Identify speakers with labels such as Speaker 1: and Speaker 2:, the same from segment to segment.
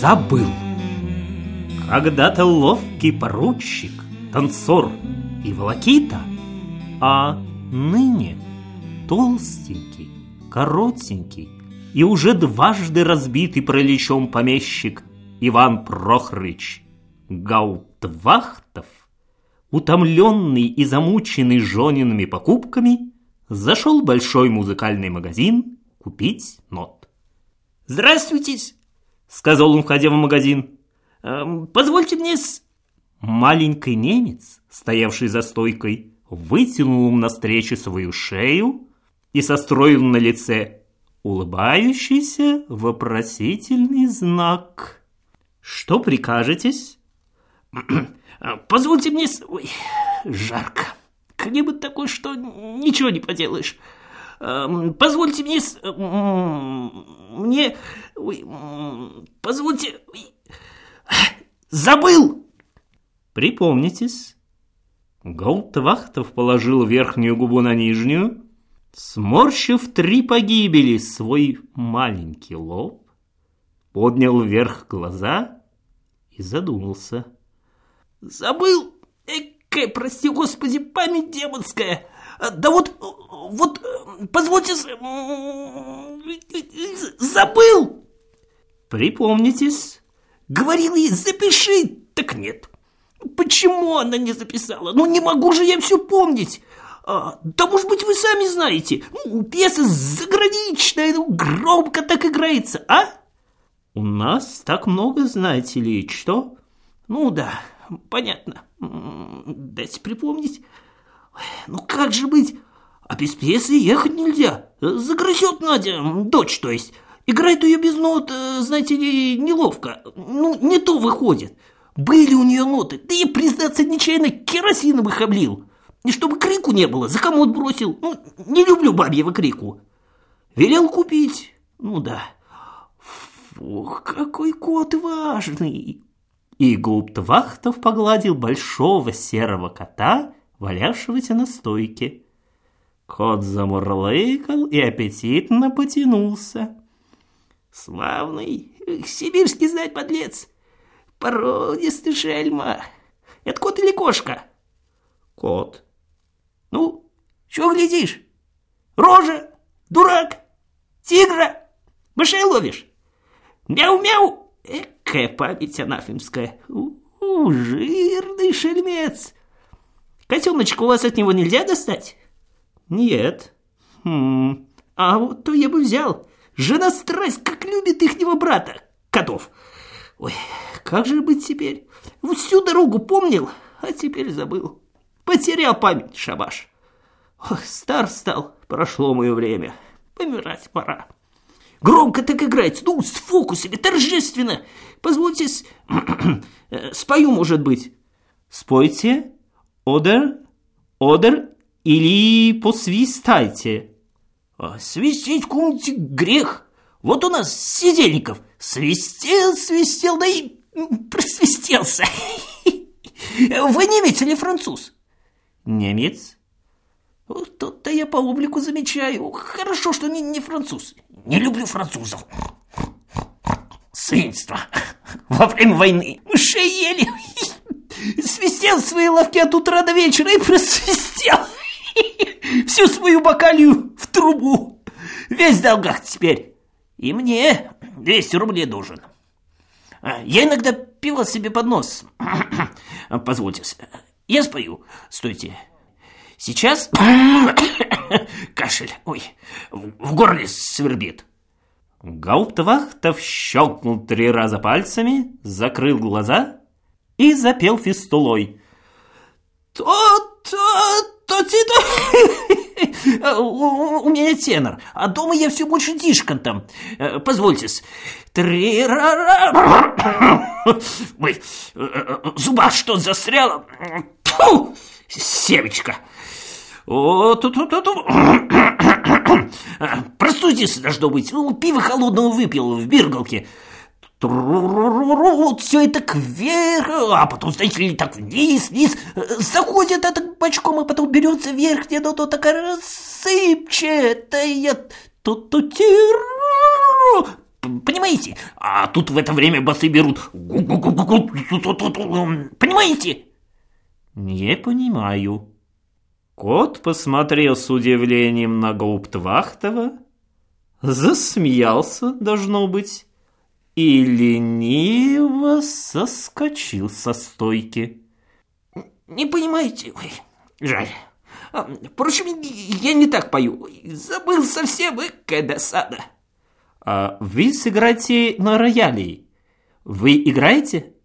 Speaker 1: забыл. Когда-то ловкий поручик, танцор и волокита, а ныне толстенький, коротенький и уже дважды разбитый параличом помещик Иван Прохорыч Гауптвахтов, утомленный и замученный жёниными покупками, зашел в большой музыкальный магазин купить нот.
Speaker 2: «Здравствуйте», — сказал он, входя в магазин. «Позвольте мне
Speaker 1: Маленький немец, стоявший за стойкой, вытянул им навстречу свою шею и состроил на лице улыбающийся вопросительный знак. «Что прикажетесь?»
Speaker 2: «Позвольте мне Ой, жарко. Климат такой, что ничего не поделаешь. Позвольте мне... Позвольте... Забыл!»
Speaker 1: «Припомнитесь». Гауптвахтов положил верхнюю губу на нижнюю, сморщив 3 погибели свой маленький лоб, поднял вверх глаза и задумался.
Speaker 2: «Забыл? Экая, прости господи, память демонская! Да вот, позвольте... Забыл!»
Speaker 1: «Припомнитесь».
Speaker 2: «Говорила ей, запиши!» Так нет. Почему она не записала? Не могу же я все помнить. Да, может быть, вы сами знаете. Пьеса заграничная, громко так играется, а?
Speaker 1: У нас так много, знаете ли, что?
Speaker 2: Да, понятно. Дайте припомнить. Как же быть? А без пьесы ехать нельзя. Загрызет Надя, дочь, то есть. Играет ее без нот, знаете ли, неловко. Не то выходит. Были у нее ноты, да и, признаться, нечаянно керосином их облил. И чтобы крику не было, за комод бросил. Не люблю бабьего крику. Велел купить. Да. Фух, какой кот важный.
Speaker 1: И Гауптвахтов погладил большого серого кота, валявшегося на стойке. Кот замурлыкал и аппетитно потянулся.
Speaker 2: Славный, сибирский знать подлец. Породистый шельма. Это кот или кошка?
Speaker 1: Кот.
Speaker 2: Чего глядишь? Рожа, дурак, тигра, мышей ловишь? Мяу-мяу. Экая память анафемская. Жирный шельмец. Котеночка, у вас от него нельзя достать?
Speaker 1: Нет.
Speaker 2: А вот то я бы взял. Жена страсть, как любит ихнего брата, котов. Ой, как же быть теперь? Всю дорогу помнил, а теперь забыл. Потерял память, шабаш. Стар стал, прошло мое время. Помирать пора. Громко так играть, с фокусами, торжественно. Позвольте, спою, может быть.
Speaker 1: Спойте, одер, или посвистайте.
Speaker 2: Свистеть в комнате грех. Вот у нас Сидельников свистел, да и просвистелся. Вы немец или француз?
Speaker 1: Немец.
Speaker 2: Тут-то я по облику замечаю. Хорошо, что не француз. Не люблю французов. Свинство. Во время войны мышей ели. Свистел свои ловки от утра до вечера и просвистел. Всю свою бакалью в трубу. Весь в долгах теперь. И мне 200 рублей должен. Я иногда пила себе под нос. Позвольте, я спою. Стойте. Сейчас кашель. Ой, в горле свербит.
Speaker 1: Гауптвахтов щелкнул 3 раза пальцами, закрыл глаза и запел фистулой.
Speaker 2: У меня тенор, а дома я все больше дишкантом. Позвольте-с. 3 раза. Ой, зуба что застряла. Фу, Севочка. Простудился, должно быть. Пиво холодного выпил в биргалке. Вот все это кверх, а потом, знаете ли, так вниз, заходит так бочком, а потом берется вверх, где-то то такая рассыпчатая, Понимаете? А тут в это время басы берут. Понимаете?
Speaker 1: Не понимаю. Кот посмотрел с удивлением на Гауптвахтова, засмеялся, должно быть, и лениво соскочил со стойки.
Speaker 2: Не понимаете? Ой, жаль. Впрочем, я не так пою. Забыл совсем, какая досада.
Speaker 1: А вы сыграете на рояле. Вы играете?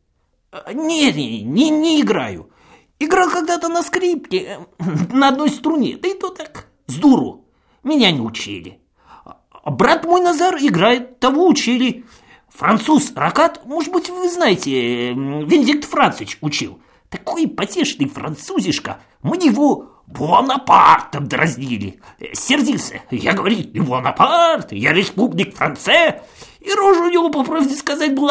Speaker 2: Не играю. Играл когда-то на скрипке, на одной струне, да и то так, с дуру. Меня не учили. Брат мой Назар играет, того учили. Француз Ракат, может быть, вы знаете, Венедикт Францич учил. Такой потешный французишка, мы его Буонапартом дразнили. Сердился. Я говорю, Буонапарт, я республик Франце. И рожа у него, по правде сказать, была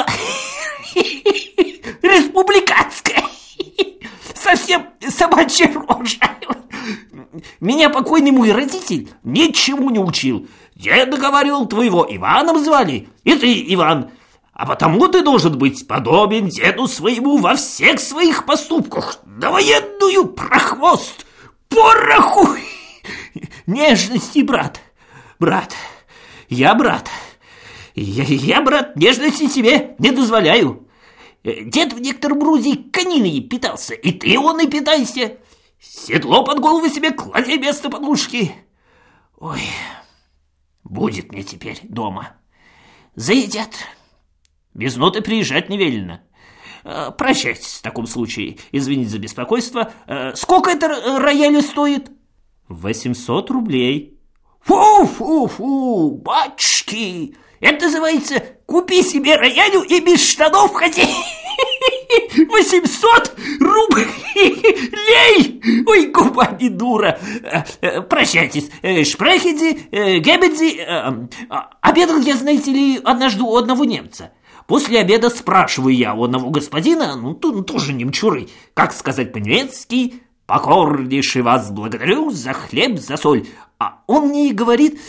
Speaker 2: республиканская. Совсем собачья рожа. Меня покойный мой родитель ничему не учил. Деда, говорил, твоего Иваном звали, и ты, Иван. А потому ты должен быть подобен деду своему во всех своих поступках. Да военную прохвост, пороху. Нежности, брат. Я, брат, нежности тебе не дозволяю. Дед в некотором роде кониной питался, и ты он и питайся. Седло под голову себе клади вместо подушки. Ой, будет мне теперь дома. Заедят. Без ноты приезжать не велено. Прощайтесь в таком случае. Извините за беспокойство. Сколько это рояль стоит?
Speaker 1: 800 рублей.
Speaker 2: Фу, батюшки. Это называется «Купи себе роялю и без штанов ходи». 800 рублей! Ой, губами дура. Прощайтесь. Шпрехеди, гебеди. Обедал я, знаете ли, однажды у одного немца. После обеда спрашиваю я у одного господина, тоже немчуры, как сказать по-немецки, покорнейше вас благодарю за хлеб, за соль. А он мне и говорит,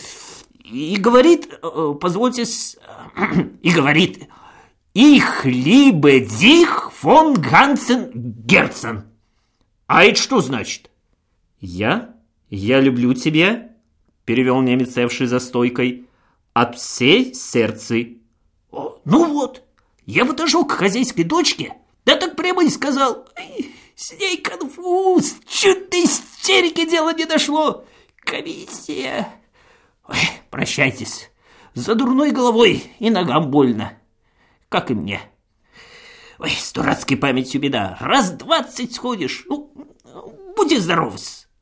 Speaker 2: позвольте, и говорит, «Ich liebe dich von ganzem Herzen». А это что значит?
Speaker 1: Я люблю тебя, перевел немец, севший за стойкой, от всей сердца.
Speaker 2: Ну вот, я подошел к хозяйской дочке, да так прямо и сказал, с ней конфуз, чуть до истерики дело не дошло. Комиссия. Ой, прощайтесь, за дурной головой и ногам больно, как и мне. Ой, с дурацкой памятью беда, раз 20 сходишь, будьте здоровы.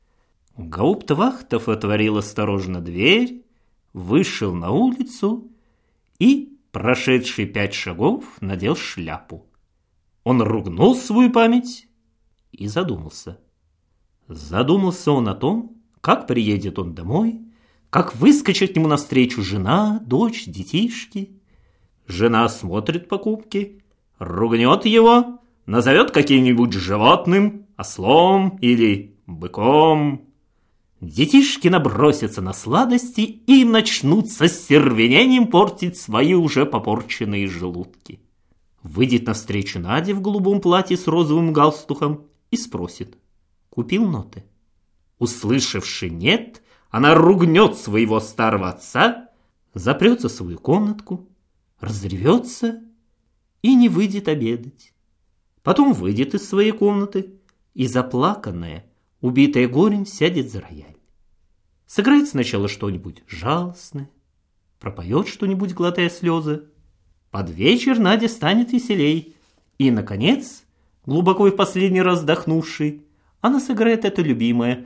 Speaker 1: Гауптвахтов отворил осторожно дверь, вышел на улицу и, прошедший 5 шагов, надел шляпу. Он ругнул свою память и задумался. Задумался он о том, как приедет он домой, как выскочит ему навстречу жена, дочь, детишки. Жена смотрит покупки, ругнет его, назовет каким-нибудь животным, ослом или быком. Детишки набросятся на сладости и начнут со стервенением портить свои уже попорченные желудки. Выйдет навстречу Надя в голубом платье с розовым галстухом и спросит: «Купил ноты?» Услышавши «нет», она ругнет своего старого отца, запрется в свою комнатку, разревется и не выйдет обедать. Потом выйдет из своей комнаты и, заплаканная, убитая горем, сядет за рояль. Сыграет сначала что-нибудь жалостное, пропоет что-нибудь, глотая слезы. Под вечер Надя станет веселей, и, наконец, глубоко и в последний раз вздохнувший, она сыграет это любимое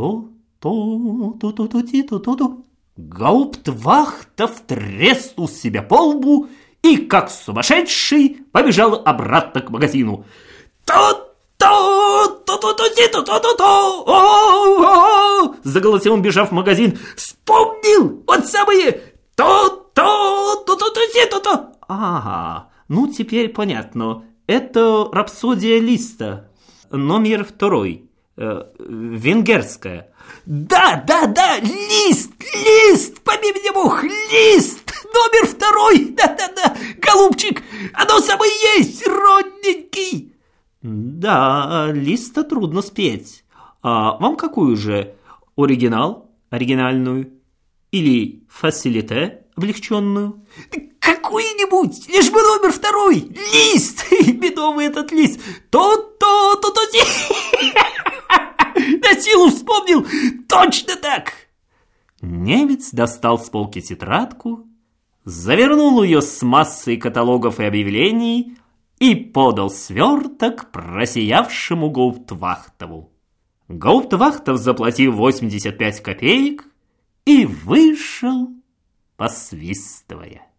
Speaker 1: то-то-то-то-то-то-то. Гауптвахтов треснул себя по лбу и, как сумасшедший, побежал обратно к магазину. Заголосил он, бежав в магазин. Вспомнил! Вот самое! То-то-то-то-то-то-то-то. Ага, ну теперь понятно. Это рапсодия Листа, номер 2. Венгерская.
Speaker 2: Да, лист, побей меня Бог, лист, номер 2, да, голубчик, оно самое есть, родненький.
Speaker 1: Да, листа трудно спеть. А вам какую же? Оригинальную? Или фасилите, облегченную?
Speaker 2: Какую-нибудь, лишь бы номер 2, лист, бедовый этот лист, то. На силу вспомнил, точно так.
Speaker 1: Немец достал с полки тетрадку, завернул ее с массой каталогов и объявлений и подал сверток просиявшему гауптвахтову. Гауптвахтов заплатил 85 копеек и вышел, посвистывая.